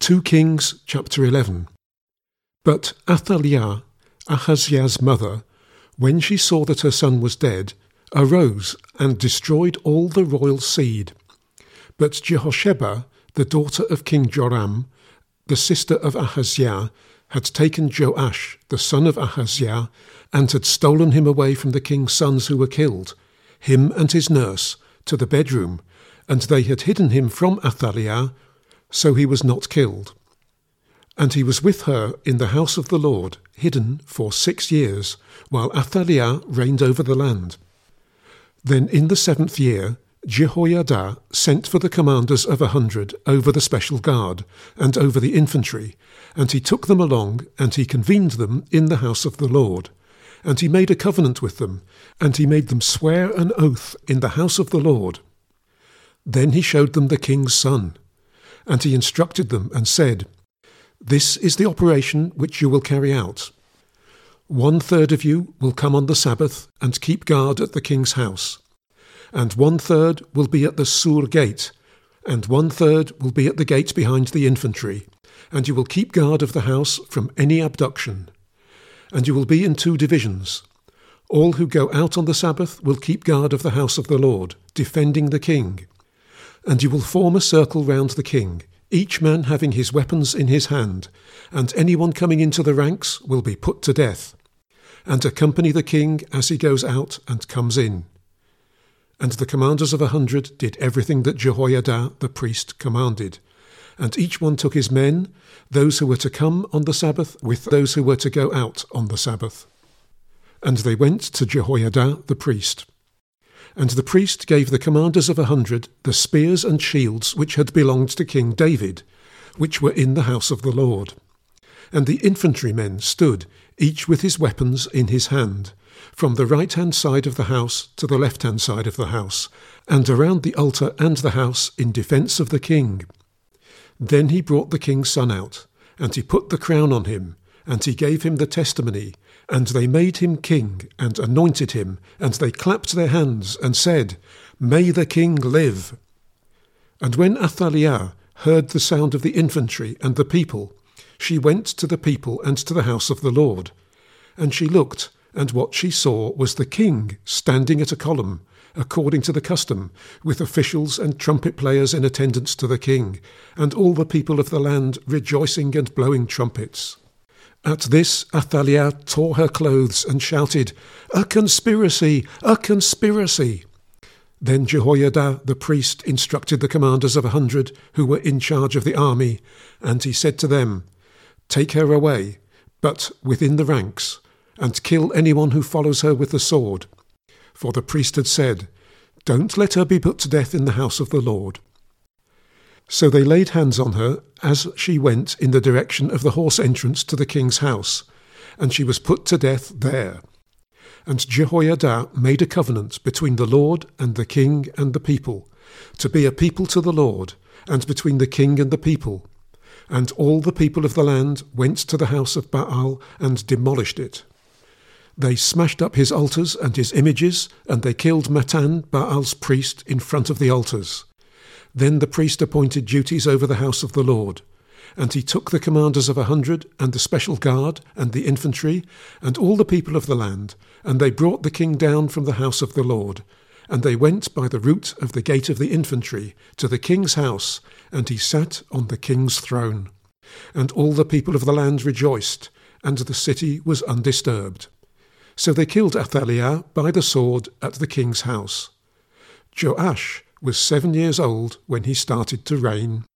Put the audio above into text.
2 Kings chapter 11. But Athaliah, Ahaziah's mother, when she saw that her son was dead, arose and destroyed all the royal seed. But Jehosheba, the daughter of King Joram, the sister of Ahaziah, had taken Joash, the son of Ahaziah, and had stolen him away from the king's sons who were killed, him and his nurse, to the bedroom, and they had hidden him from Athaliah, so he was not killed. And he was with her in the house of the Lord, hidden for 6 years, while Athaliah reigned over the land. Then in the 7th year, Jehoiada sent for the commanders of 100 over the special guard and over the infantry, and he took them along, and he convened them in the house of the Lord. And he made a covenant with them, and he made them swear an oath in the house of the Lord. Then he showed them the king's son, and he instructed them and said, "This is the operation which you will carry out. 1/3 of you will come on the Sabbath and keep guard at the king's house, and 1/3 will be at the Sur gate, and 1/3 will be at the gate behind the infantry, and you will keep guard of the house from any abduction. And you will be in 2 divisions. All who go out on the Sabbath will keep guard of the house of the Lord, defending the king. And you will form a circle round the king, each man having his weapons in his hand, and anyone coming into the ranks will be put to death, and accompany the king as he goes out and comes in." And the commanders of 100 did everything that Jehoiada the priest commanded, and each one took his men, those who were to come on the Sabbath with those who were to go out on the Sabbath. And they went to Jehoiada the priest. And the priest gave the commanders of 100 the spears and shields which had belonged to King David, which were in the house of the Lord. And the infantrymen stood, each with his weapons in his hand, from the right-hand side of the house to the left-hand side of the house, and around the altar and the house in defence of the king. Then he brought the king's son out, and he put the crown on him, and he gave him the testimony, and they made him king, and anointed him, and they clapped their hands, and said, "May the king live." And when Athaliah heard the sound of the infantry and the people, she went to the people and to the house of the Lord. And she looked, and what she saw was the king standing at a column, according to the custom, with officials and trumpet players in attendance to the king, and all the people of the land rejoicing and blowing trumpets. At this Athaliah tore her clothes and shouted, "A conspiracy! A conspiracy!" Then Jehoiada the priest instructed the commanders of 100 who were in charge of the army, and he said to them, "Take her away, but within the ranks, and kill anyone who follows her with the sword." For the priest had said, "Don't let her be put to death in the house of the Lord." So they laid hands on her as she went in the direction of the horse entrance to the king's house, and she was put to death there. And Jehoiada made a covenant between the Lord and the king and the people, to be a people to the Lord, and between the king and the people. And all the people of the land went to the house of Baal and demolished it. They smashed up his altars and his images, and they killed Matan, Baal's priest, in front of the altars. Then the priest appointed duties over the house of the Lord. And he took the commanders of 100 and the special guard and the infantry and all the people of the land, and they brought the king down from the house of the Lord. And they went by the route of the gate of the infantry to the king's house, and he sat on the king's throne. And all the people of the land rejoiced, and the city was undisturbed. So they killed Athaliah by the sword at the king's house. Joash was 7 years old when he started to reign.